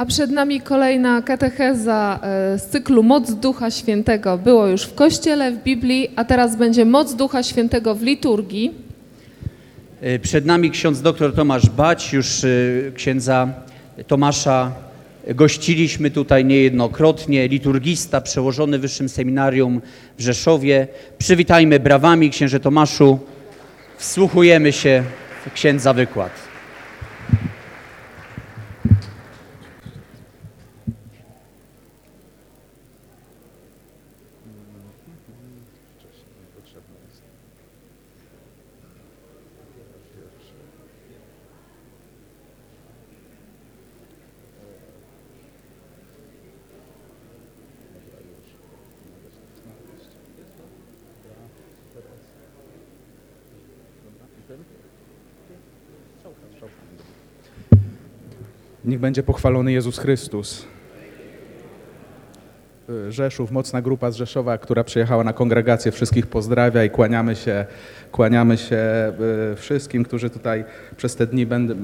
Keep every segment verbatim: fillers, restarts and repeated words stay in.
A przed nami kolejna katecheza z cyklu Moc Ducha Świętego. Było już w Kościele, w Biblii, a teraz będzie Moc Ducha Świętego w liturgii. Przed nami ksiądz dr Tomasz Bać, już księdza Tomasza gościliśmy tutaj niejednokrotnie, liturgista przełożony w Wyższym Seminarium w Rzeszowie. Przywitajmy brawami, księże Tomaszu, wsłuchujemy się w księdza wykład. Niech będzie pochwalony Jezus Chrystus. Rzeszów, mocna grupa z Rzeszowa, która przyjechała na kongregację, wszystkich pozdrawia i kłaniamy się, kłaniamy się wszystkim, którzy tutaj przez te dni będą,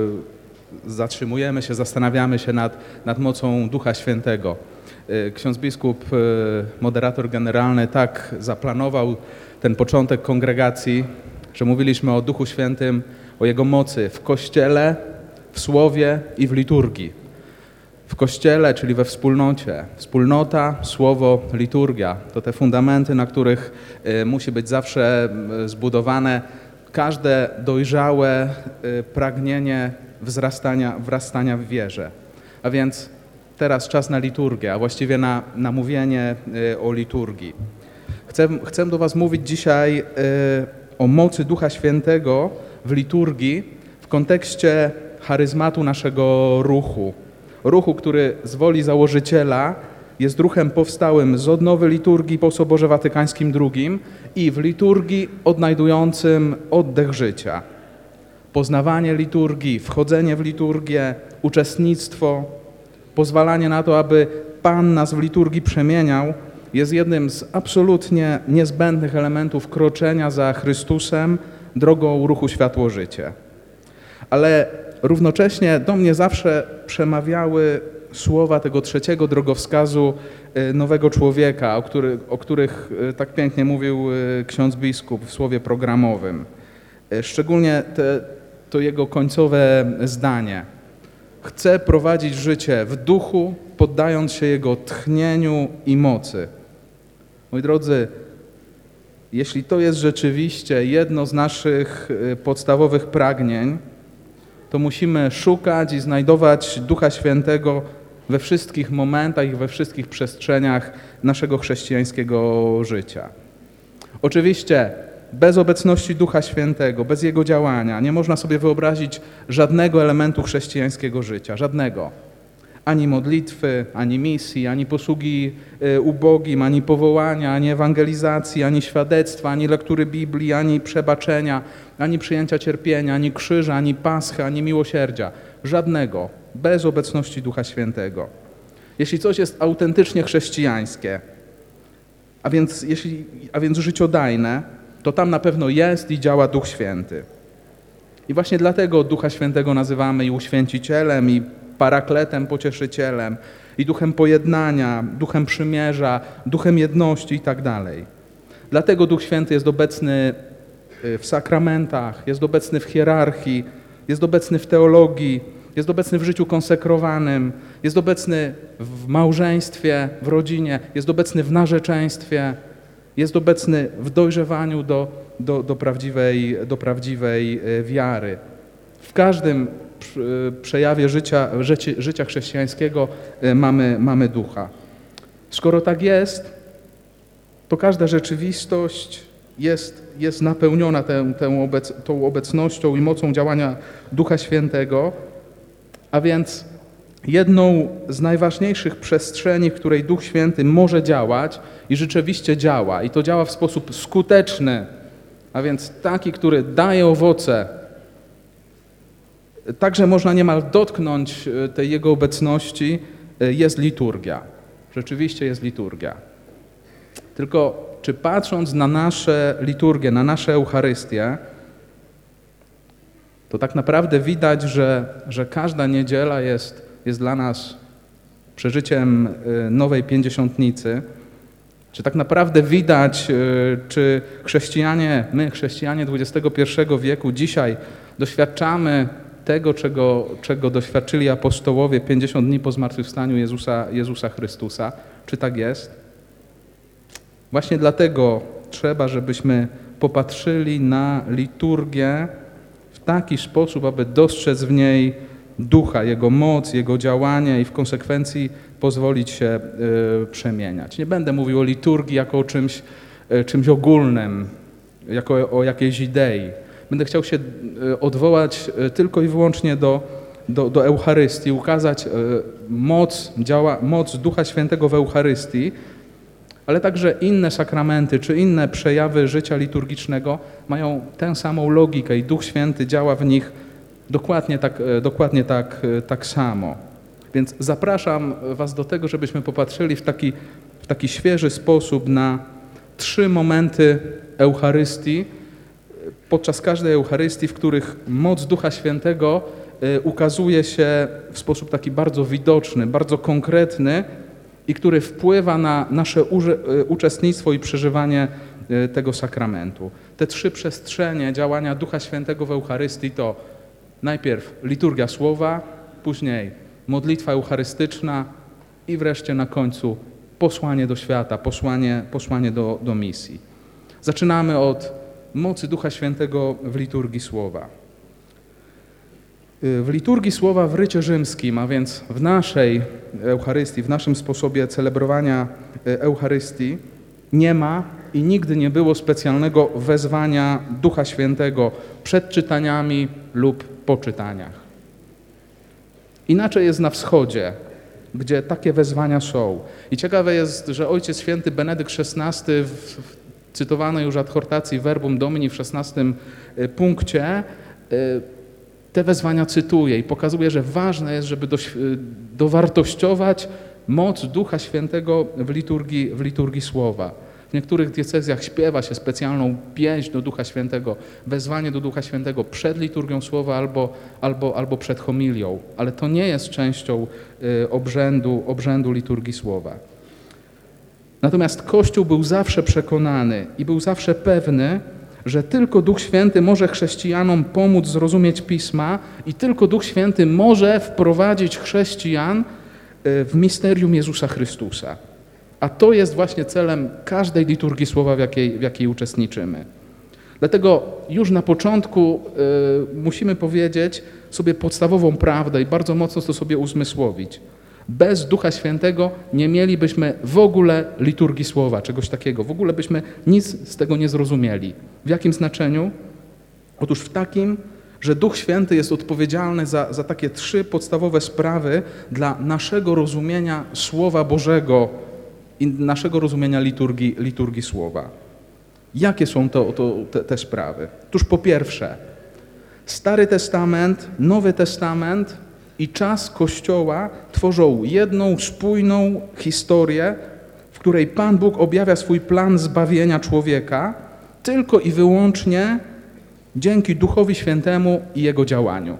zatrzymujemy się, zastanawiamy się nad, nad mocą Ducha Świętego. Ksiądz biskup, moderator generalny, tak zaplanował ten początek kongregacji, że mówiliśmy o Duchu Świętym, o Jego mocy w Kościele, w Słowie i w liturgii. W Kościele, czyli we wspólnocie. Wspólnota, Słowo, liturgia. To te fundamenty, na których musi być zawsze zbudowane każde dojrzałe pragnienie wzrastania, wrastania w wierze. A więc teraz czas na liturgię, a właściwie na, na mówienie o liturgii. Chcę, chcę do was mówić dzisiaj o mocy Ducha Świętego w liturgii w kontekście charyzmatu naszego ruchu. Ruchu, który z woli założyciela jest ruchem powstałym z odnowy liturgii po Soborze Watykańskim drugim i w liturgii odnajdującym oddech życia. Poznawanie liturgii, wchodzenie w liturgię, uczestnictwo, pozwalanie na to, aby Pan nas w liturgii przemieniał, jest jednym z absolutnie niezbędnych elementów kroczenia za Chrystusem drogą ruchu światło-życie. Ale równocześnie do mnie zawsze przemawiały słowa tego trzeciego drogowskazu nowego człowieka, o, który, o których tak pięknie mówił ksiądz biskup w słowie programowym. Szczególnie te, to jego końcowe zdanie. Chcę prowadzić życie w duchu, poddając się jego tchnieniu i mocy. Moi drodzy, jeśli to jest rzeczywiście jedno z naszych podstawowych pragnień, to musimy szukać i znajdować Ducha Świętego we wszystkich momentach i we wszystkich przestrzeniach naszego chrześcijańskiego życia. Oczywiście bez obecności Ducha Świętego, bez Jego działania nie można sobie wyobrazić żadnego elementu chrześcijańskiego życia, żadnego. Ani modlitwy, ani misji, ani posługi ubogim, ani powołania, ani ewangelizacji, ani świadectwa, ani lektury Biblii, ani przebaczenia, ani przyjęcia cierpienia, ani krzyża, ani paschy, ani miłosierdzia. Żadnego, bez obecności Ducha Świętego. Jeśli coś jest autentycznie chrześcijańskie, a więc, jeśli, a więc życiodajne, to tam na pewno jest i działa Duch Święty. I właśnie dlatego Ducha Świętego nazywamy i uświęcicielem, i parakletem, pocieszycielem, i duchem pojednania, duchem przymierza, duchem jedności i tak dalej. Dlatego Duch Święty jest obecny w sakramentach, jest obecny w hierarchii, jest obecny w teologii, jest obecny w życiu konsekrowanym, jest obecny w małżeństwie, w rodzinie, jest obecny w narzeczeństwie, jest obecny w dojrzewaniu do, do, do, prawdziwej, do prawdziwej wiary. W każdym przejawie życia, życia, życia chrześcijańskiego mamy, mamy Ducha. Skoro tak jest, to każda rzeczywistość jest, jest napełniona tę, tę obec, tą obecnością i mocą działania Ducha Świętego, a więc jedną z najważniejszych przestrzeni, w której Duch Święty może działać i rzeczywiście działa, i to działa w sposób skuteczny, a więc taki, który daje owoce, także można niemal dotknąć tej Jego obecności, jest liturgia. Rzeczywiście jest liturgia. Tylko czy patrząc na nasze liturgie, na nasze Eucharystie, to tak naprawdę widać, że, że każda niedziela jest jest dla nas przeżyciem nowej pięćdziesiątnicy, czy tak naprawdę widać, czy chrześcijanie, my chrześcijanie dwudziestego pierwszego wieku dzisiaj doświadczamy tego, czego, czego doświadczyli apostołowie pięćdziesiąt dni po zmartwychwstaniu Jezusa, Jezusa Chrystusa. Czy tak jest? Właśnie dlatego trzeba, żebyśmy popatrzyli na liturgię w taki sposób, aby dostrzec w niej Ducha, Jego moc, Jego działanie i w konsekwencji pozwolić się y, przemieniać. Nie będę mówił o liturgii jako o czymś, y, czymś ogólnym, jako o, o jakiejś idei. Będę chciał się y, odwołać y, tylko i wyłącznie do, do, do Eucharystii, ukazać y, moc, działa, moc Ducha Świętego w Eucharystii, ale także inne sakramenty czy inne przejawy życia liturgicznego mają tę samą logikę i Duch Święty działa w nich dokładnie tak, dokładnie tak, tak samo. Więc zapraszam was do tego, żebyśmy popatrzyli w taki, w taki świeży sposób na trzy momenty Eucharystii, podczas każdej Eucharystii, w których moc Ducha Świętego ukazuje się w sposób taki bardzo widoczny, bardzo konkretny i który wpływa na nasze uczestnictwo i przeżywanie tego sakramentu. Te trzy przestrzenie działania Ducha Świętego w Eucharystii to najpierw liturgia słowa, później modlitwa eucharystyczna i wreszcie na końcu posłanie do świata, posłanie, posłanie do, do misji. Zaczynamy od mocy Ducha Świętego w liturgii słowa. W liturgii słowa w rycie rzymskim, a więc w naszej Eucharystii, w naszym sposobie celebrowania Eucharystii nie ma i nigdy nie było specjalnego wezwania Ducha Świętego przed czytaniami lub po czytaniach. Inaczej jest na wschodzie, gdzie takie wezwania są. I ciekawe jest, że Ojciec Święty Benedykt szesnasty w, w cytowanej już adhortacji Verbum Domini w szesnastym punkcie te wezwania cytuje i pokazuje, że ważne jest, żeby do, dowartościować moc Ducha Świętego w liturgii, w liturgii słowa. W niektórych diecezjach śpiewa się specjalną pieśń do Ducha Świętego, wezwanie do Ducha Świętego przed liturgią słowa albo, albo, albo przed homilią, ale to nie jest częścią y, obrzędu, obrzędu liturgii słowa. Natomiast Kościół był zawsze przekonany i był zawsze pewny, że tylko Duch Święty może chrześcijanom pomóc zrozumieć Pisma i tylko Duch Święty może wprowadzić chrześcijan w misterium Jezusa Chrystusa. A to jest właśnie celem każdej liturgii słowa, w jakiej, w jakiej uczestniczymy. Dlatego już na początku y, musimy powiedzieć sobie podstawową prawdę i bardzo mocno to sobie uzmysłowić. Bez Ducha Świętego nie mielibyśmy w ogóle liturgii słowa, czegoś takiego. W ogóle byśmy nic z tego nie zrozumieli. W jakim znaczeniu? Otóż w takim, że Duch Święty jest odpowiedzialny za, za takie trzy podstawowe sprawy dla naszego rozumienia Słowa Bożego i naszego rozumienia liturgii, liturgii słowa. Jakie są to, to te, te sprawy? Otóż po pierwsze, Stary Testament, Nowy Testament i czas Kościoła tworzą jedną spójną historię, w której Pan Bóg objawia swój plan zbawienia człowieka tylko i wyłącznie dzięki Duchowi Świętemu i Jego działaniu.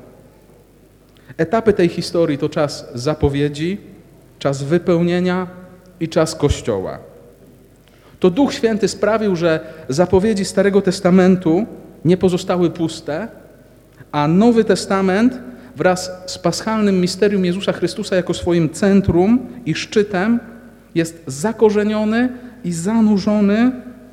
Etapy tej historii to czas zapowiedzi, czas wypełnienia i czas Kościoła. To Duch Święty sprawił, że zapowiedzi Starego Testamentu nie pozostały puste, a Nowy Testament wraz z paschalnym misterium Jezusa Chrystusa jako swoim centrum i szczytem jest zakorzeniony i zanurzony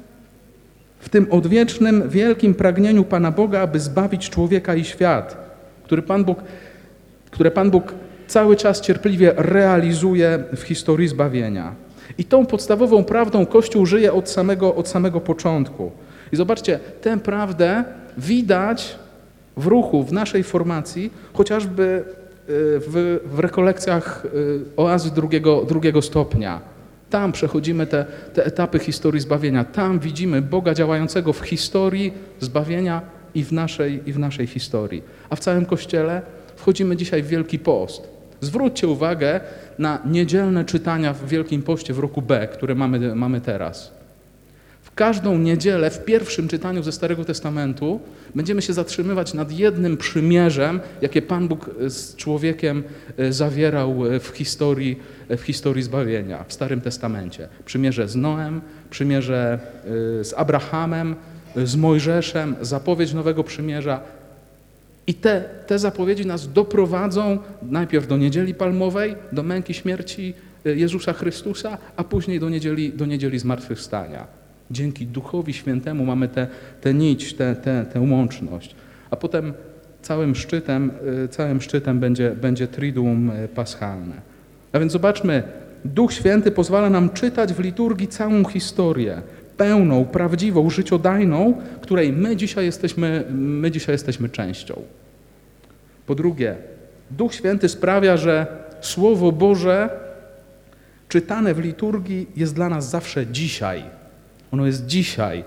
w tym odwiecznym, wielkim pragnieniu Pana Boga, aby zbawić człowieka i świat, który Pan Bóg, które Pan Bóg cały czas cierpliwie realizuje w historii zbawienia. I tą podstawową prawdą Kościół żyje od samego, od samego początku. I zobaczcie, tę prawdę widać w ruchu, w naszej formacji, chociażby w, w rekolekcjach oazy drugiego, drugiego stopnia. Tam przechodzimy te, te etapy historii zbawienia. Tam widzimy Boga działającego w historii zbawienia i w naszej, i w naszej historii. A w całym Kościele wchodzimy dzisiaj w Wielki Post. Zwróćcie uwagę na niedzielne czytania w Wielkim Poście w roku B, które mamy, mamy teraz. W każdą niedzielę w pierwszym czytaniu ze Starego Testamentu będziemy się zatrzymywać nad jednym przymierzem, jakie Pan Bóg z człowiekiem zawierał w historii, w historii zbawienia, w Starym Testamencie. Przymierze z Noem, przymierze z Abrahamem, z Mojżeszem, zapowiedź Nowego Przymierza. I te, te zapowiedzi nas doprowadzą najpierw do Niedzieli Palmowej, do męki śmierci Jezusa Chrystusa, a później do Niedzieli, do niedzieli Zmartwychwstania. Dzięki Duchowi Świętemu mamy tę te, te nić, tę te, te, te łączność. A potem całym szczytem, całym szczytem będzie, będzie Triduum Paschalne. A więc zobaczmy, Duch Święty pozwala nam czytać w liturgii całą historię, pełną, prawdziwą, życiodajną, której my dzisiaj jesteśmy, my dzisiaj jesteśmy częścią. Po drugie, Duch Święty sprawia, że Słowo Boże czytane w liturgii jest dla nas zawsze dzisiaj. Ono jest dzisiaj.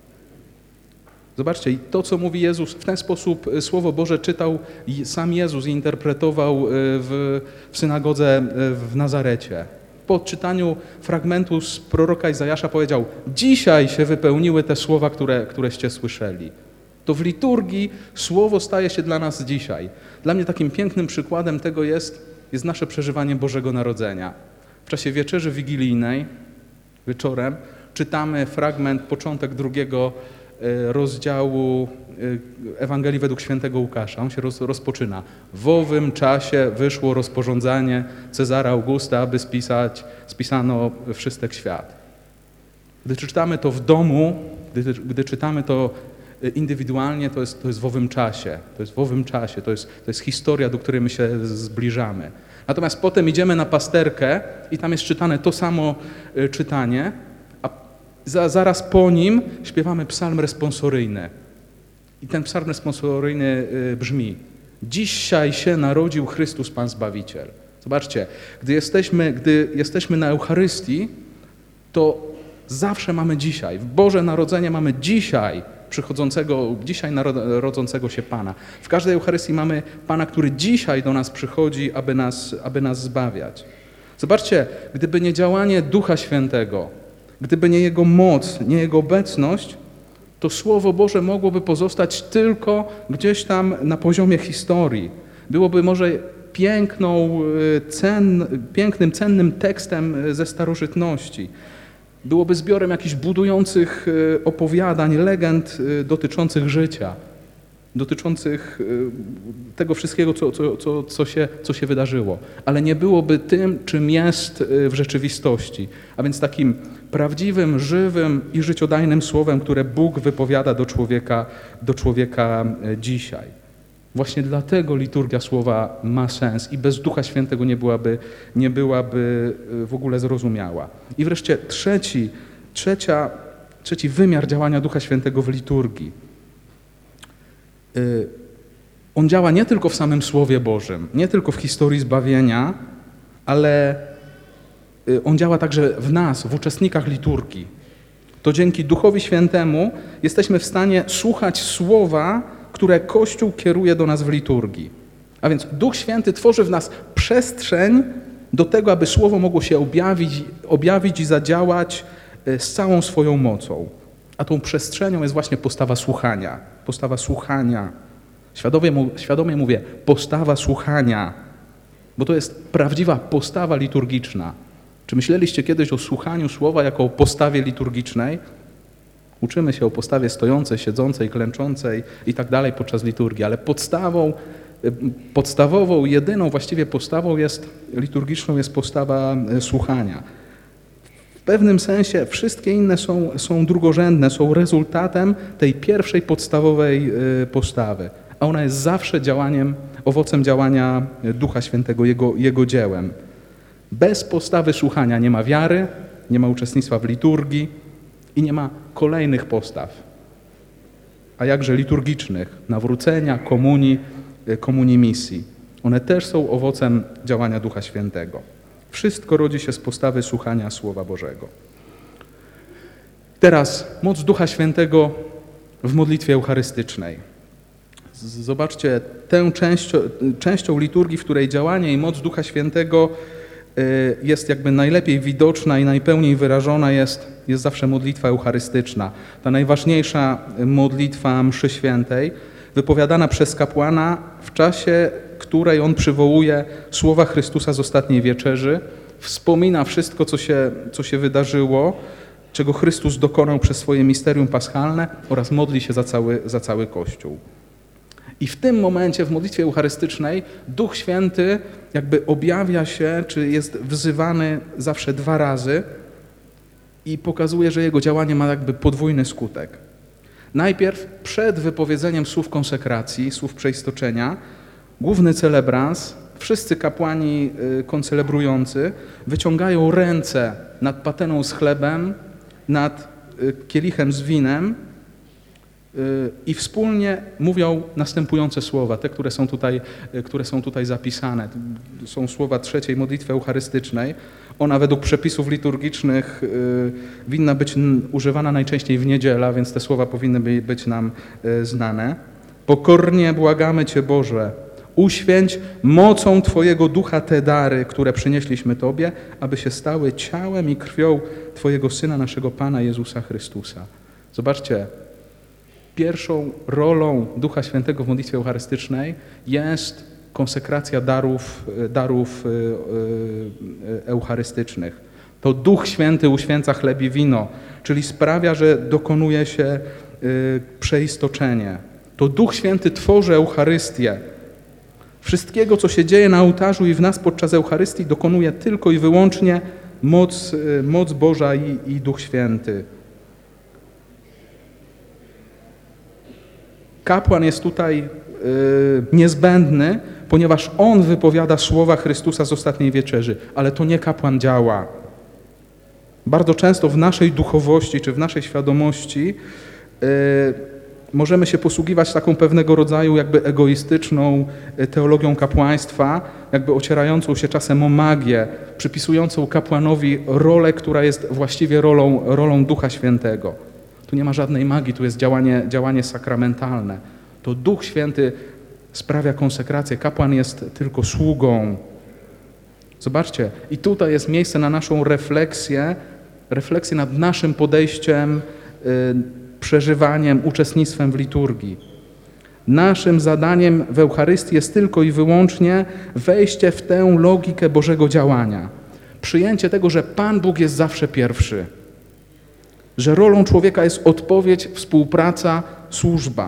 Zobaczcie, to, co mówi Jezus, w ten sposób Słowo Boże czytał sam Jezus i interpretował w, w synagodze w Nazarecie. Po odczytaniu fragmentu z proroka Izajasza powiedział: dzisiaj się wypełniły te słowa, które, któreście słyszeli. To w liturgii Słowo staje się dla nas dzisiaj. Dla mnie takim pięknym przykładem tego jest, jest nasze przeżywanie Bożego Narodzenia. W czasie wieczerzy wigilijnej, wieczorem, czytamy fragment, początek drugiego rozdziału Ewangelii według świętego Łukasza. On się roz, rozpoczyna. W owym czasie wyszło rozporządzenie Cezara Augusta, aby spisać, spisano wszystek świat. Gdy czytamy to w domu, gdy, gdy czytamy to indywidualnie, to jest, to jest w owym czasie. To jest w owym czasie. To jest, to jest historia, do której my się zbliżamy. Natomiast potem idziemy na pasterkę i tam jest czytane to samo czytanie, a za, zaraz po nim śpiewamy psalm responsoryjny. I ten psalm responsoryjny brzmi: dzisiaj się narodził Chrystus Pan Zbawiciel. Zobaczcie, gdy jesteśmy, gdy jesteśmy na Eucharystii, to zawsze mamy dzisiaj. W Boże Narodzenie mamy dzisiaj przychodzącego, dzisiaj narodzącego się Pana. W każdej Eucharystii mamy Pana, który dzisiaj do nas przychodzi, aby nas, aby nas zbawiać. Zobaczcie, gdyby nie działanie Ducha Świętego, gdyby nie Jego moc, nie Jego obecność, to Słowo Boże mogłoby pozostać tylko gdzieś tam na poziomie historii. Byłoby może piękną, cen, pięknym, cennym tekstem ze starożytności. Byłoby zbiorem jakichś budujących opowiadań, legend dotyczących życia, dotyczących tego wszystkiego, co, co, co, co, się, co się wydarzyło. Ale nie byłoby tym, czym jest w rzeczywistości. A więc takim prawdziwym, żywym i życiodajnym słowem, które Bóg wypowiada do człowieka, do człowieka dzisiaj. Właśnie dlatego liturgia słowa ma sens i bez Ducha Świętego nie byłaby, nie byłaby w ogóle zrozumiała. I wreszcie trzeci, trzecia, trzeci wymiar działania Ducha Świętego w liturgii. On działa nie tylko w samym Słowie Bożym, nie tylko w historii zbawienia, ale on działa także w nas, w uczestnikach liturgii. To dzięki Duchowi Świętemu jesteśmy w stanie słuchać Słowa, które Kościół kieruje do nas w liturgii. A więc Duch Święty tworzy w nas przestrzeń do tego, aby Słowo mogło się objawić, objawić i zadziałać z całą swoją mocą. A tą przestrzenią jest właśnie postawa słuchania. Postawa słuchania. Świadomie, świadomie mówię, postawa słuchania, bo to jest prawdziwa postawa liturgiczna. Czy myśleliście kiedyś o słuchaniu Słowa jako o postawie liturgicznej? Uczymy się o postawie stojącej, siedzącej, klęczącej i tak dalej podczas liturgii, ale podstawą, podstawową, jedyną właściwie postawą jest, liturgiczną jest postawa słuchania. W pewnym sensie wszystkie inne są, są drugorzędne, są rezultatem tej pierwszej podstawowej postawy, a ona jest zawsze działaniem, owocem działania Ducha Świętego, Jego, Jego dziełem. Bez postawy słuchania nie ma wiary, nie ma uczestnictwa w liturgii i nie ma kolejnych postaw, a jakże liturgicznych, nawrócenia, komunii, komunii misji. One też są owocem działania Ducha Świętego. Wszystko rodzi się z postawy słuchania Słowa Bożego. Teraz moc Ducha Świętego w modlitwie eucharystycznej. Zobaczcie, tę częścią, częścią liturgii, w której działanie i moc Ducha Świętego jest jakby najlepiej widoczna i najpełniej wyrażona jest, jest zawsze modlitwa eucharystyczna. Ta najważniejsza modlitwa mszy świętej, wypowiadana przez kapłana w czasie, której on przywołuje słowa Chrystusa z ostatniej wieczerzy, wspomina wszystko, co się, co się wydarzyło, czego Chrystus dokonał przez swoje misterium paschalne oraz modli się za cały, za cały Kościół. I w tym momencie, w modlitwie eucharystycznej, Duch Święty jakby objawia się, czy jest wzywany zawsze dwa razy i pokazuje, że jego działanie ma jakby podwójny skutek. Najpierw przed wypowiedzeniem słów konsekracji, słów przeistoczenia, główny celebrans, wszyscy kapłani koncelebrujący wyciągają ręce nad pateną z chlebem, nad kielichem z winem i wspólnie mówią następujące słowa, te, które są tutaj, które są tutaj zapisane. Są słowa trzeciej modlitwy eucharystycznej. Ona według przepisów liturgicznych winna być używana najczęściej w niedzielę, więc te słowa powinny być nam znane. Pokornie błagamy Cię, Boże, uświęć mocą Twojego Ducha te dary, które przynieśliśmy Tobie, aby się stały ciałem i krwią Twojego Syna, naszego Pana Jezusa Chrystusa. Zobaczcie, pierwszą rolą Ducha Świętego w modlitwie eucharystycznej jest konsekracja darów, darów eucharystycznych. To Duch Święty uświęca chleb i wino, czyli sprawia, że dokonuje się przeistoczenie. To Duch Święty tworzy Eucharystię. Wszystkiego, co się dzieje na ołtarzu i w nas podczas Eucharystii, dokonuje tylko i wyłącznie moc, moc Boża i, i Duch Święty. Kapłan jest tutaj y, niezbędny, ponieważ on wypowiada słowa Chrystusa z ostatniej wieczerzy, ale to nie kapłan działa. Bardzo często w naszej duchowości czy w naszej świadomości y, możemy się posługiwać taką pewnego rodzaju jakby egoistyczną teologią kapłaństwa, jakby ocierającą się czasem o magię, przypisującą kapłanowi rolę, która jest właściwie rolą, rolą Ducha Świętego. Tu nie ma żadnej magii, tu jest działanie, działanie sakramentalne. To Duch Święty sprawia konsekrację, kapłan jest tylko sługą. Zobaczcie, i tutaj jest miejsce na naszą refleksję, refleksję nad naszym podejściem, yy, przeżywaniem, uczestnictwem w liturgii. Naszym zadaniem w Eucharystii jest tylko i wyłącznie wejście w tę logikę Bożego działania. Przyjęcie tego, że Pan Bóg jest zawsze pierwszy. Że rolą człowieka jest odpowiedź, współpraca, służba.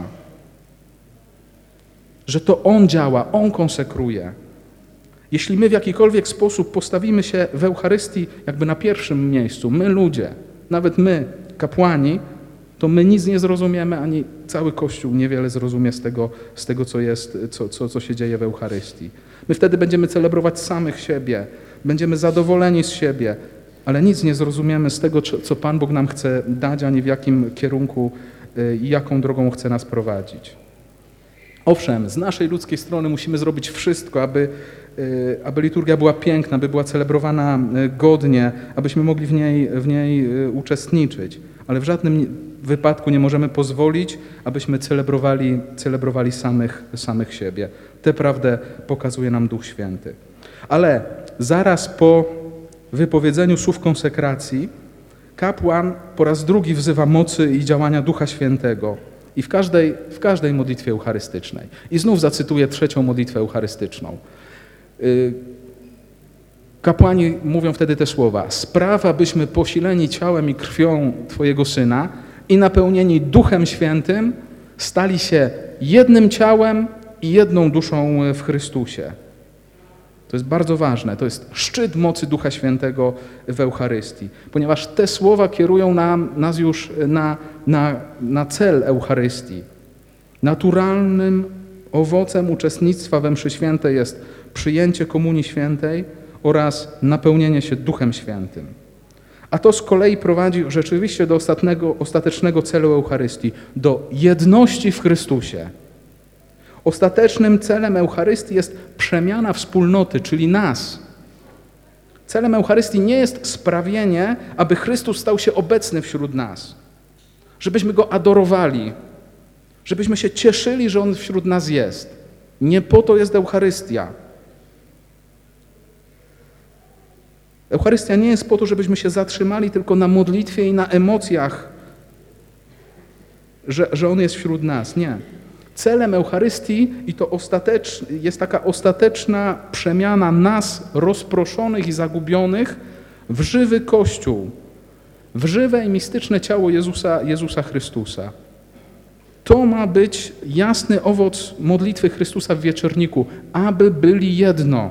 Że to On działa, On konsekruje. Jeśli my w jakikolwiek sposób postawimy się w Eucharystii jakby na pierwszym miejscu, my ludzie, nawet my, kapłani, to my nic nie zrozumiemy, ani cały Kościół niewiele zrozumie z tego, z tego co jest, co, co, co się dzieje w Eucharystii. My wtedy będziemy celebrować samych siebie, będziemy zadowoleni z siebie, ale nic nie zrozumiemy z tego, co Pan Bóg nam chce dać, ani w jakim kierunku i jaką drogą chce nas prowadzić. Owszem, z naszej ludzkiej strony musimy zrobić wszystko, aby, aby liturgia była piękna, aby była celebrowana godnie, abyśmy mogli w niej, w niej uczestniczyć, ale w żadnym wypadku nie możemy pozwolić, abyśmy celebrowali, celebrowali samych, samych siebie. Tę prawdę pokazuje nam Duch Święty. Ale zaraz po wypowiedzeniu słów konsekracji kapłan po raz drugi wzywa mocy i działania Ducha Świętego i w każdej, w każdej modlitwie eucharystycznej. I znów zacytuję trzecią modlitwę eucharystyczną. Kapłani mówią wtedy te słowa: spraw, abyśmy posileni ciałem i krwią Twojego Syna i napełnieni Duchem Świętym stali się jednym ciałem i jedną duszą w Chrystusie. To jest bardzo ważne, to jest szczyt mocy Ducha Świętego w Eucharystii, ponieważ te słowa kierują nam, nas już na, na, na cel Eucharystii. Naturalnym owocem uczestnictwa we mszy świętej jest przyjęcie Komunii Świętej oraz napełnienie się Duchem Świętym. A to z kolei prowadzi rzeczywiście do ostatniego, ostatecznego celu Eucharystii, do jedności w Chrystusie. Ostatecznym celem Eucharystii jest przemiana wspólnoty, czyli nas. Celem Eucharystii nie jest sprawienie, aby Chrystus stał się obecny wśród nas, żebyśmy Go adorowali, żebyśmy się cieszyli, że On wśród nas jest. Nie po to jest Eucharystia. Eucharystia nie jest po to, żebyśmy się zatrzymali tylko na modlitwie i na emocjach, że, że On jest wśród nas. Nie. Celem Eucharystii i to ostatecz, jest taka ostateczna przemiana nas rozproszonych i zagubionych w żywy Kościół, w żywe i mistyczne ciało Jezusa, Jezusa Chrystusa. To ma być jasny owoc modlitwy Chrystusa w wieczorniku, aby byli jedno.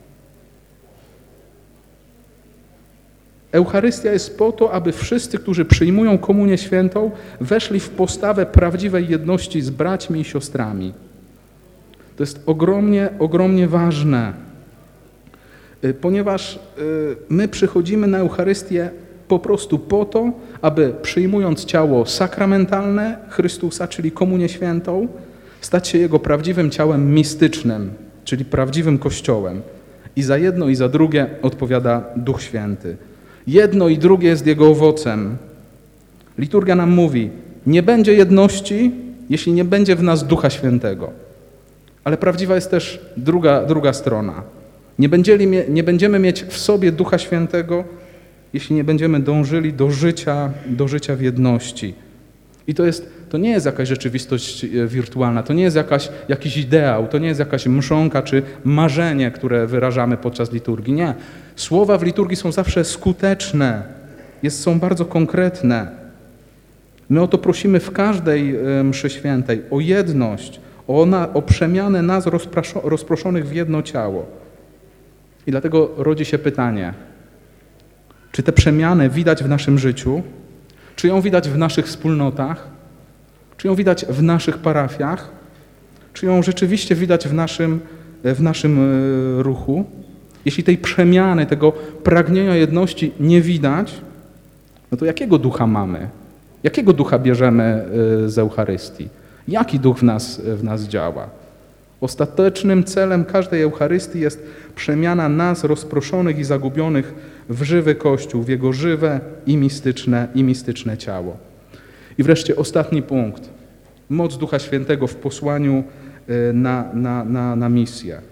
Eucharystia jest po to, aby wszyscy, którzy przyjmują komunię świętą, weszli w postawę prawdziwej jedności z braćmi i siostrami. To jest ogromnie, ogromnie ważne, ponieważ my przychodzimy na Eucharystię po prostu po to, aby przyjmując ciało sakramentalne Chrystusa, czyli komunię świętą, stać się Jego prawdziwym ciałem mistycznym, czyli prawdziwym Kościołem. I za jedno i za drugie odpowiada Duch Święty. Jedno i drugie jest Jego owocem. Liturgia nam mówi, nie będzie jedności, jeśli nie będzie w nas Ducha Świętego. Ale prawdziwa jest też druga, druga strona. Nie będziemy, nie będziemy mieć w sobie Ducha Świętego, jeśli nie będziemy dążyli do życia, do życia w jedności. I to, jest, to nie jest jakaś rzeczywistość wirtualna, to nie jest jakaś, jakiś ideał, to nie jest jakaś mrzonka czy marzenie, które wyrażamy podczas liturgii. Nie. Słowa w liturgii są zawsze skuteczne, jest, są bardzo konkretne. My o to prosimy w każdej mszy świętej, o jedność, o, na, o przemianę nas rozproszo, rozproszonych w jedno ciało. I dlatego rodzi się pytanie, czy te przemiany widać w naszym życiu? Czy ją widać w naszych wspólnotach? Czy ją widać w naszych parafiach? Czy ją rzeczywiście widać w naszym, w naszym ruchu? Jeśli tej przemiany, tego pragnienia jedności nie widać, no to jakiego ducha mamy? Jakiego ducha bierzemy z Eucharystii? Jaki duch w nas, w nas działa? Ostatecznym celem każdej Eucharystii jest przemiana nas rozproszonych i zagubionych w żywy Kościół, w Jego żywe i mistyczne, i mistyczne ciało. I wreszcie ostatni punkt. Moc Ducha Świętego w posłaniu na, na, na, na misję.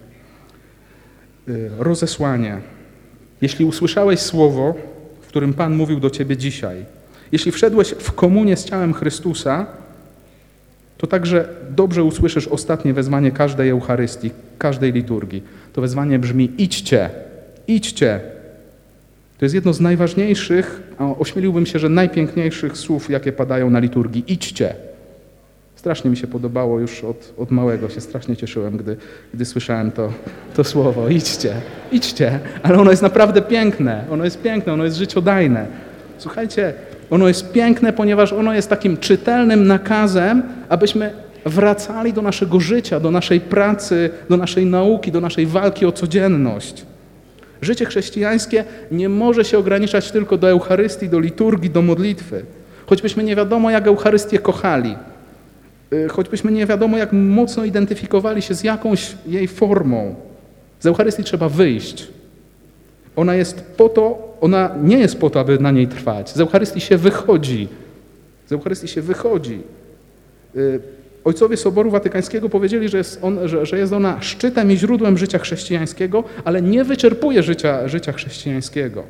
Rozesłanie. Jeśli usłyszałeś słowo, w którym Pan mówił do ciebie dzisiaj, jeśli wszedłeś w komunię z ciałem Chrystusa, to także dobrze usłyszysz ostatnie wezwanie każdej Eucharystii, każdej liturgii. To wezwanie brzmi: idźcie, idźcie. To jest jedno z najważniejszych, a ośmieliłbym się, że najpiękniejszych słów, jakie padają na liturgii. Idźcie. Strasznie mi się podobało już od, od małego, się strasznie cieszyłem, gdy, gdy słyszałem to, to słowo. Idźcie, idźcie. Ale ono jest naprawdę piękne, ono jest piękne, ono jest życiodajne. Słuchajcie, ono jest piękne, ponieważ ono jest takim czytelnym nakazem, abyśmy wracali do naszego życia, do naszej pracy, do naszej nauki, do naszej walki o codzienność. Życie chrześcijańskie nie może się ograniczać tylko do Eucharystii, do liturgii, do modlitwy. Choćbyśmy nie wiadomo, jak Eucharystię kochali, choćbyśmy nie wiadomo, jak mocno identyfikowali się z jakąś jej formą, z Eucharystii trzeba wyjść. Ona jest po to, ona nie jest po to, aby na niej trwać. Z Eucharystii się wychodzi. Z Eucharystii się wychodzi. Ojcowie Soboru Watykańskiego powiedzieli, że jest, on, że, że jest ona szczytem i źródłem życia chrześcijańskiego, ale nie wyczerpuje życia, życia chrześcijańskiego.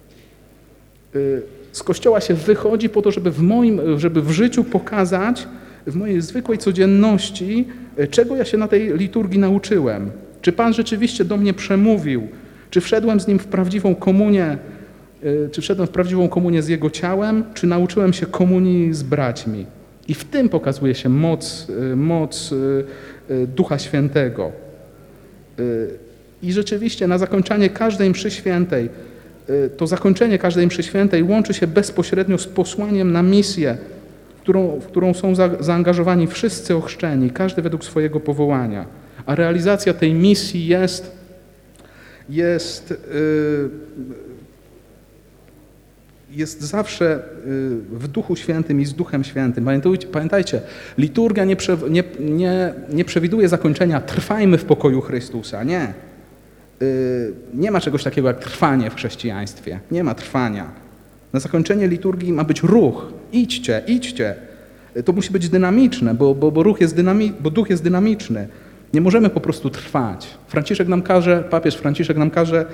Z Kościoła się wychodzi po to, żeby w moim, żeby w życiu pokazać, w mojej zwykłej codzienności, czego ja się na tej liturgii nauczyłem. Czy Pan rzeczywiście do mnie przemówił? Czy wszedłem z Nim w prawdziwą komunię, czy wszedłem w prawdziwą komunię z Jego ciałem, czy nauczyłem się komunii z braćmi? I w tym pokazuje się moc, moc Ducha Świętego. I rzeczywiście na zakończenie każdej mszy świętej, to zakończenie każdej mszy świętej łączy się bezpośrednio z posłaniem na misję, w którą, w którą są za, zaangażowani wszyscy ochrzczeni, każdy według swojego powołania. A realizacja tej misji jest, jest, jest zawsze w Duchu Świętym i z Duchem Świętym. Pamiętajcie, pamiętajcie liturgia nie, prze, nie, nie, nie przewiduje zakończenia trwajmy w pokoju Chrystusa. Nie. Nie ma czegoś takiego jak trwanie w chrześcijaństwie. Nie ma trwania. Na zakończenie liturgii ma być ruch. Idźcie, idźcie. To musi być dynamiczne, bo, bo, bo, ruch jest dynami, bo duch jest dynamiczny. Nie możemy po prostu trwać. Franciszek nam każe, papież Franciszek nam każe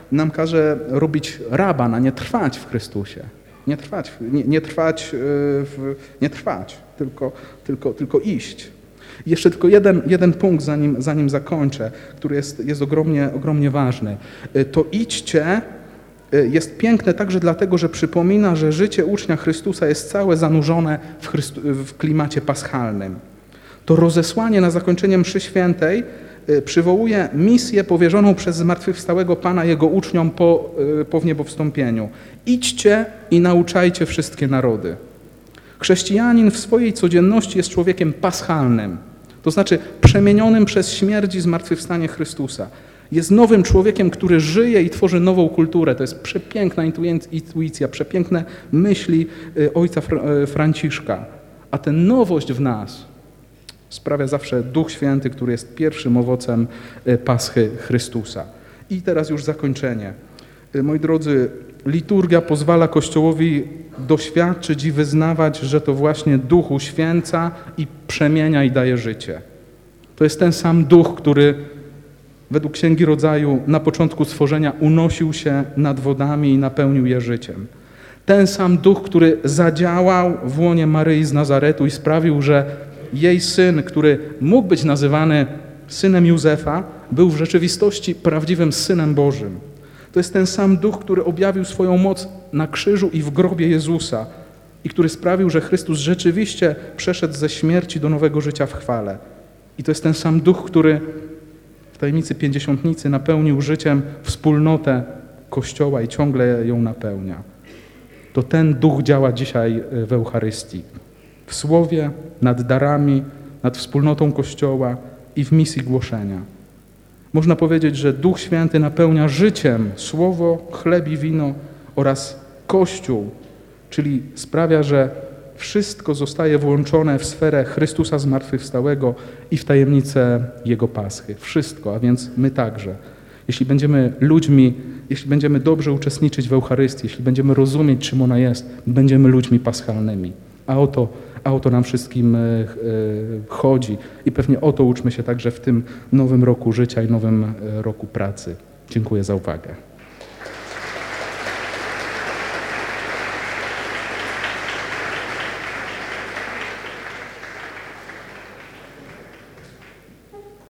nam każe robić raban, a nie trwać w Chrystusie. Nie trwać, nie, nie trwać, w, nie trwać tylko, tylko, tylko iść. I jeszcze tylko jeden, jeden punkt, zanim, zanim zakończę, który jest, jest ogromnie, ogromnie ważny. To idźcie jest piękne także dlatego, że przypomina, że życie ucznia Chrystusa jest całe zanurzone w, Chrystu, w klimacie paschalnym. To rozesłanie na zakończenie mszy świętej przywołuje misję powierzoną przez zmartwychwstałego Pana Jego uczniom po, po wniebowstąpieniu. Idźcie i nauczajcie wszystkie narody. Chrześcijanin w swojej codzienności jest człowiekiem paschalnym, to znaczy przemienionym przez śmierć i zmartwychwstanie Chrystusa. Jest nowym człowiekiem, który żyje i tworzy nową kulturę. To jest przepiękna intuicja, przepiękne myśli ojca Franciszka. A tę nowość w nas sprawia zawsze Duch Święty, który jest pierwszym owocem Paschy Chrystusa. I teraz już zakończenie. Moi drodzy, liturgia pozwala Kościołowi doświadczyć i wyznawać, że to właśnie Duch uświęca i przemienia i daje życie. To jest ten sam Duch, który według Księgi Rodzaju na początku stworzenia unosił się nad wodami i napełnił je życiem. Ten sam Duch, który zadziałał w łonie Maryi z Nazaretu i sprawił, że jej syn, który mógł być nazywany synem Józefa, był w rzeczywistości prawdziwym Synem Bożym. To jest ten sam Duch, który objawił swoją moc na krzyżu i w grobie Jezusa i który sprawił, że Chrystus rzeczywiście przeszedł ze śmierci do nowego życia w chwale. I to jest ten sam Duch, który w tajemnicy Pięćdziesiątnicy napełnił życiem wspólnotę Kościoła i ciągle ją napełnia. To ten Duch działa dzisiaj w Eucharystii. W słowie, nad darami, nad wspólnotą Kościoła i w misji głoszenia. Można powiedzieć, że Duch Święty napełnia życiem słowo, chleb i wino oraz Kościół, czyli sprawia, że wszystko zostaje włączone w sferę Chrystusa zmartwychwstałego i w tajemnicę Jego Paschy. Wszystko, a więc my także. Jeśli będziemy ludźmi, jeśli będziemy dobrze uczestniczyć w Eucharystii, jeśli będziemy rozumieć, czym ona jest, będziemy ludźmi paschalnymi. A o to, a o to nam wszystkim chodzi i pewnie o to uczmy się także w tym nowym roku życia i nowym roku pracy. Dziękuję za uwagę.